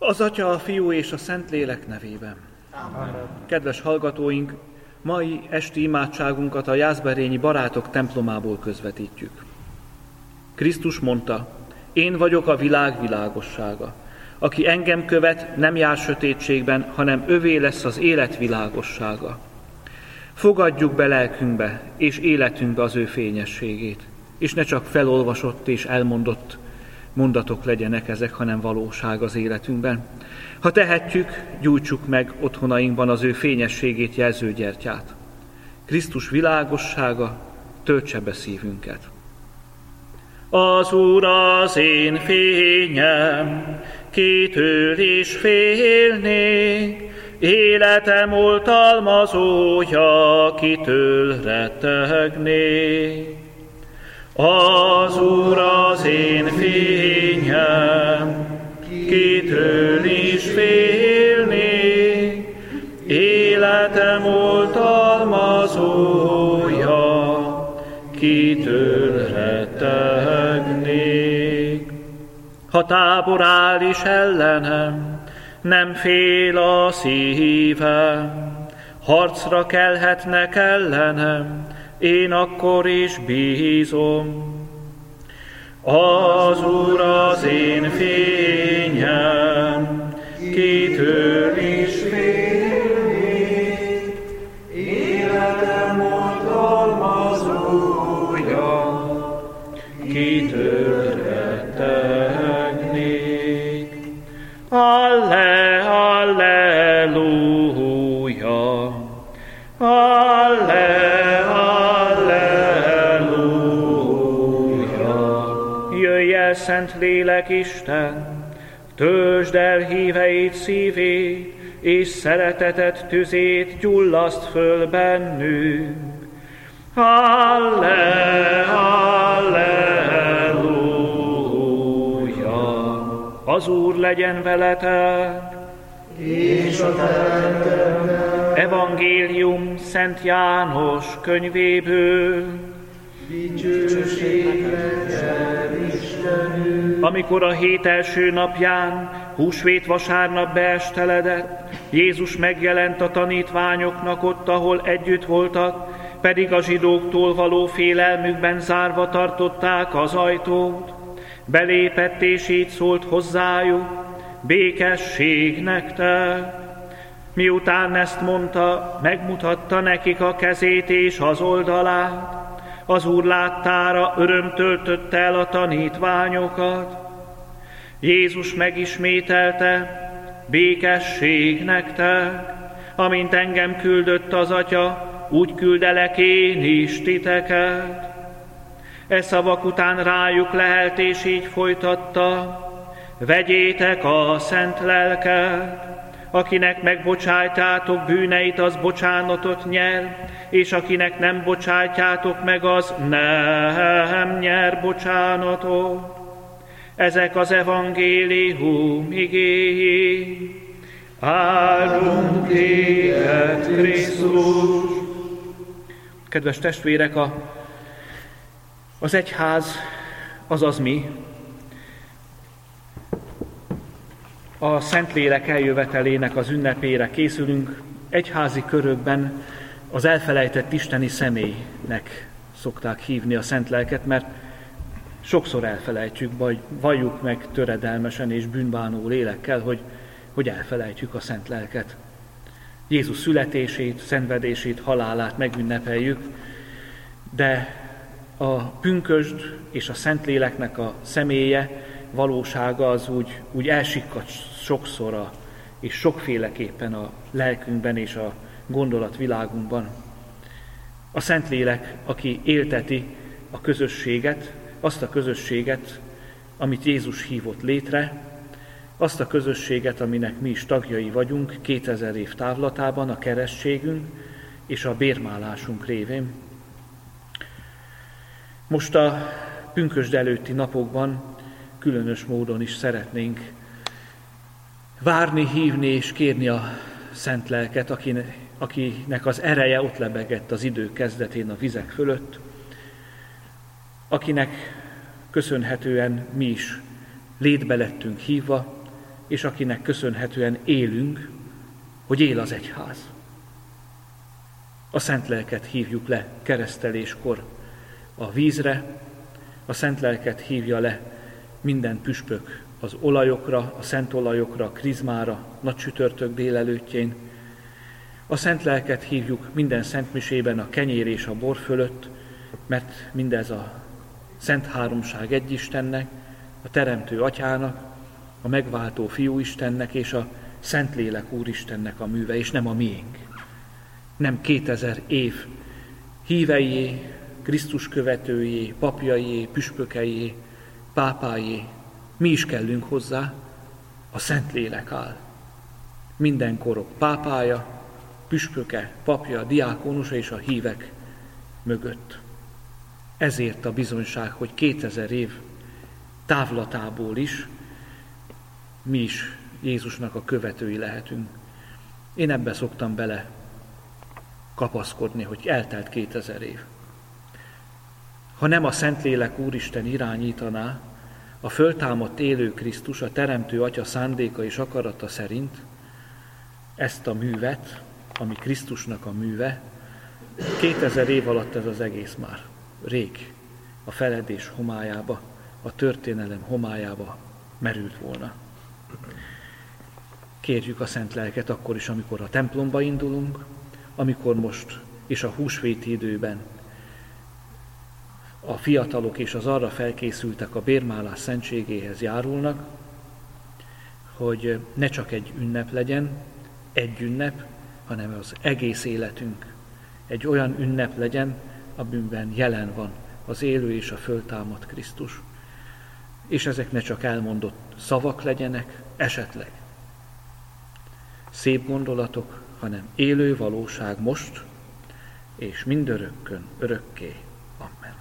Az Atya, a Fiú és a Szentlélek nevében. Amen. Kedves hallgatóink, mai esti imádságunkat a Jászberényi Barátok templomából közvetítjük. Krisztus mondta, én vagyok a világ világossága. Aki engem követ, nem jár sötétségben, hanem övé lesz az élet világossága. Fogadjuk be lelkünkbe és életünkbe az ő fényességét, és ne csak felolvasott és elmondott mondatok legyenek ezek, hanem valóság az életünkben. Ha tehetjük, gyújtsuk meg otthonainkban az ő fényességét jelző gyertyát. Krisztus világossága töltse be szívünket. Az Úr az én fényem, kitől is félnék, életem oltalmazója, kitől rettegnék. Az Úr az én fényem, kitől is félnék, életem oltalmazója, kitől rettegnék. Ha tábor áll is ellenem, nem fél a szívem, harcra kelhetnek ellenem, én akkor is bízom. Az Úr az én fényem, kitől is félnék, életem oltalmazója, kitől rettegnék. Alleluja, alleluja. Szentlélek Isten, töltsd el híveit szívét, és szeretetet tüzét gyullaszt föl bennünk. Alleluja! Az Úr legyen veletek! És a te Evangélium Szent János könyvéből. Dicsőség neked, Istenünk! Amikor a hét első napján, húsvét vasárnap beesteledett, Jézus megjelent a tanítványoknak ott, ahol együtt voltak, pedig a zsidóktól való félelmükben zárva tartották az ajtót. Belépett és így szólt hozzájuk, békesség nektek! Miután ezt mondta, megmutatta nekik a kezét és az oldalát. Az Úr láttára öröm töltötte el a tanítványokat. Jézus megismételte, békesség nektek, amint engem küldött az Atya, úgy küldelek én is titeket. E szavak után rájuk lehelt, és így folytatta, vegyétek a szent lelket, akinek megbocsájtátok bűneit, az bocsánatot nyer, és akinek nem bocsájtjátok meg, az nem nyer bocsánatot. Ezek az evangélium igéi. Áldunk téged, Krisztus! Kedves testvérek, az egyház, azaz mi, a Szentlélek eljövetelének az ünnepére készülünk. Egyházi körökben az elfelejtett isteni személynek szokták hívni a Szent Lelket, mert sokszor elfelejtjük, vagy valljuk meg töredelmesen és bűnbánó lélekkel, hogy elfelejtjük a Szent Lelket. Jézus születését, szenvedését, halálát megünnepeljük, de a pünkösd és a Szentléleknek a személye, valósága az úgy elsikkadt sokszor és sokféleképpen a lelkünkben és a gondolatvilágunkban. A Szentlélek, aki élteti a közösséget, azt a közösséget, amit Jézus hívott létre, azt a közösséget, aminek mi is tagjai vagyunk 2000 év távlatában, a keresztségünk és a bérmálásunk révén. Most a pünkösd előtti napokban különös módon is szeretnénk várni, hívni és kérni a Szent Lelket, akinek az ereje ott lebegett az idő kezdetén a vizek fölött, akinek köszönhetően mi is létbe lettünk hívva, és akinek köszönhetően élünk, hogy él az egyház. A Szentlelket hívjuk le kereszteléskor a vízre, a Szentlelket hívja le minden püspök az olajokra, a szent olajokra, a krizmára, nagy csütörtök délelőttjén. A Szentlelket hívjuk minden szentmisében a kenyér és a bor fölött, mert mindez a Szent Háromság egy Istennek, a Teremtő Atyának, a megváltó Fiú Istennek és a Szentlélek Úristennek a műve, és nem a miénk. Nem 2000 év híveié, Krisztus követőjé, papjaié, püspökeié, pápájé. Mi is kellünk hozzá, a Szentlélek áll. Minden korok pápája, püspöke, papja, diákonusa és a hívek mögött. Ezért a bizonyság, hogy 2000 év távlatából is mi is Jézusnak a követői lehetünk. Én ebbe szoktam bele kapaszkodni, hogy eltelt 2000 év. Ha nem a Szentlélek Úristen irányítaná, a föltámadt élő Krisztus, a Teremtő Atya szándéka és akarata szerint ezt a művet, ami Krisztusnak a műve, 2000 év alatt ez az egész már rég a feledés homályába, a történelem homályába merült volna. Kérjük a Szent Lelket akkor is, amikor a templomba indulunk, amikor most és a húsvéti időben a fiatalok és az arra felkészültek a bérmálás szentségéhez járulnak, hogy ne csak egy ünnep legyen, egy ünnep, hanem az egész életünk egy olyan ünnep legyen, amiben jelen van az élő és a föltámadt Krisztus. És ezek ne csak elmondott szavak legyenek, esetleg szép gondolatok, hanem élő valóság most, és mindörökkön, örökké. Amen.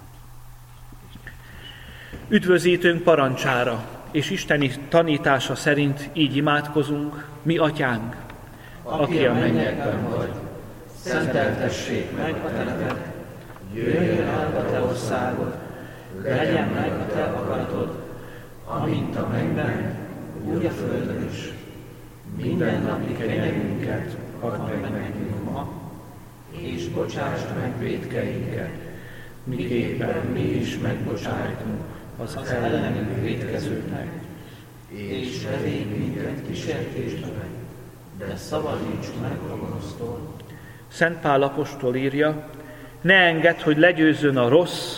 Üdvözítőnk parancsára és isteni tanítása szerint így imádkozunk: mi atyánk, aki a mennyekben vagy, szenteltessék meg a te neved, jöjjön el a te országod, legyen meg a te akaratod, amint a mennyben, úgy a földön is. Mindennapi kenyerünket add meg nekünk ma, és bocsásd meg vétkeinket, miképpen mi is megbocsájtunk az ellenünk vétkezőknek, és ne védj minket kísértésbe, de szabadíts meg a gonosztól. Szent Pál apostol írja: ne engedd, hogy legyőzzön a rossz,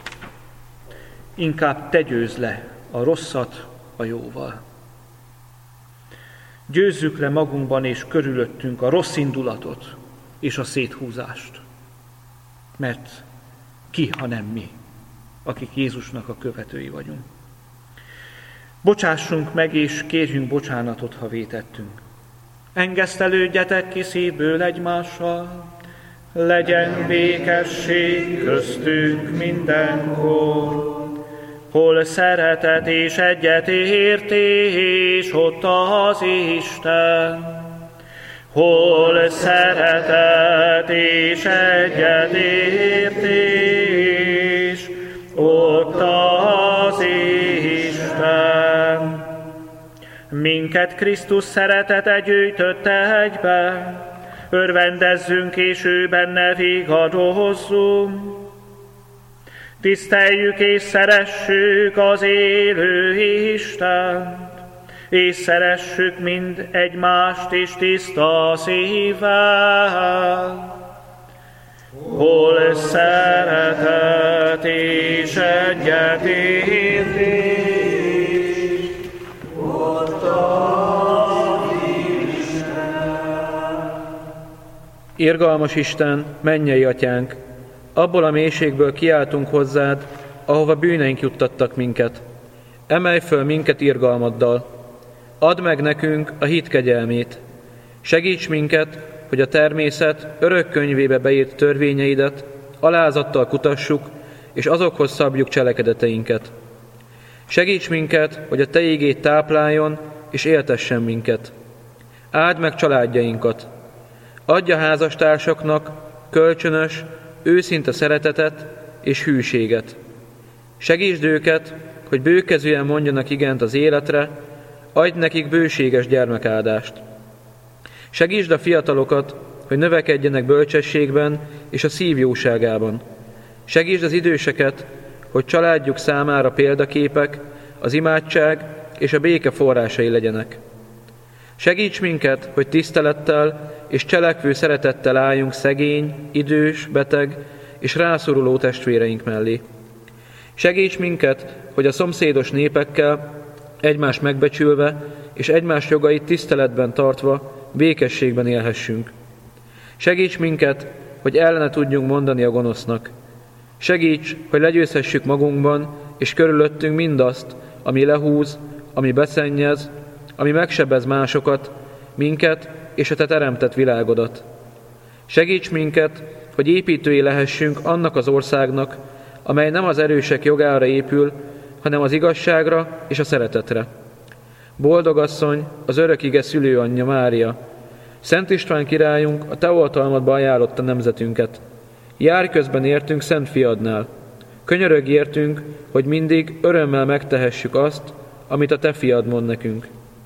inkább te győzd le a rosszat a jóval. Győzzük le magunkban és körülöttünk a rossz indulatot és a széthúzást. Mert ki, ha nem mi, akik Jézusnak a követői vagyunk. Bocsássunk meg és kérjünk bocsánatot, ha vétettünk. Engesztelődjetek ki szívből egymással, legyen békesség köztünk mindenkor. Hol szeretet és egyetértés, ott az Isten. Hol szeretet és egyetértés, ott az Isten. Minket Krisztus szeretete gyűjtötte egybe, örvendezzünk és ő benne vigadozzunk. Tiszteljük és szeressük az élő Istent, és szeressük mind egymást és tiszta szívvel. Hol szeretet és egyetértés, ott az Isten. Irgalmas Isten, mennyei atyánk, abból a mélységből kiáltunk hozzád, ahova bűneink juttattak minket. Emelj föl minket irgalmaddal. Add meg nekünk a hit kegyelmét. Segíts minket, hogy a természet örök könyvébe beírt törvényeidet alázattal kutassuk, és azokhoz szabjuk cselekedeteinket. Segíts minket, hogy a te igéd tápláljon, és éltessen minket. Áld meg családjainkat. Adj a házastársaknak kölcsönös, őszinte szeretetet és hűséget. Segítsd őket, hogy bőkezűen mondjanak igent az életre, adj nekik bőséges gyermekáldást. Segítsd a fiatalokat, hogy növekedjenek bölcsességben és a szív jóságában. Segítsd az időseket, hogy családjuk számára példaképek, az imádság és a béke forrásai legyenek. Segíts minket, hogy tisztelettel és cselekvő szeretettel álljunk szegény, idős, beteg és rászoruló testvéreink mellé. Segíts minket, hogy a szomszédos népekkel egymást megbecsülve és egymás jogait tiszteletben tartva békességben élhessünk. Segíts minket, hogy ellene tudjunk mondani a gonosznak. Segíts, hogy legyőzhessük magunkban és körülöttünk mindazt, ami lehúz, ami beszennyez, ami megsebez másokat, minket és a te teremtett világodat. Segíts minket, hogy építői lehessünk annak az országnak, amely nem az erősek jogára épül, hanem az igazságra és a szeretetre. Boldog asszony, az örök ige szülőanyja Mária, Szent István királyunk a te oltalmadba ajánlotta nemzetünket. Járj közben értünk Szent Fiadnál. Könyörögj értünk, hogy mindig örömmel megtehessük azt, amit a te fiad mond nekünk.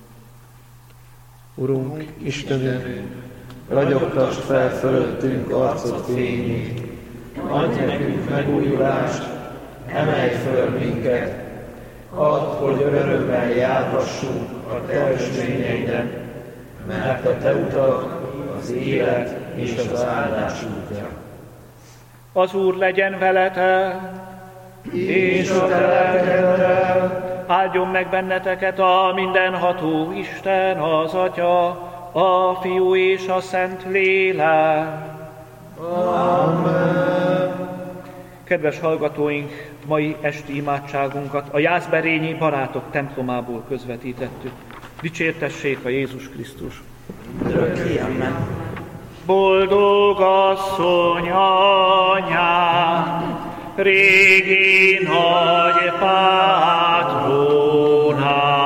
Urunk, Istenünk, ragyogtasd fel fölöttünk arcod fényét, adj nekünk megújulást, emelj föl minket, add, hogy örömmel járhassunk a te ösvényeiden, mert a te utad az élet és az áldás útja. Az Úr legyen veletek, és a te lelkeddel. Áldjon meg benneteket a mindenható Isten, az Atya, a Fiú és a Szent Lélek. Amen. Kedves hallgatóink, mai esti imádságunkat a Jászberényi Barátok templomából közvetítettük. Dicsértessék a Jézus Krisztus! Örökké, amen. Boldog asszony anyám, régi nagy pátronám,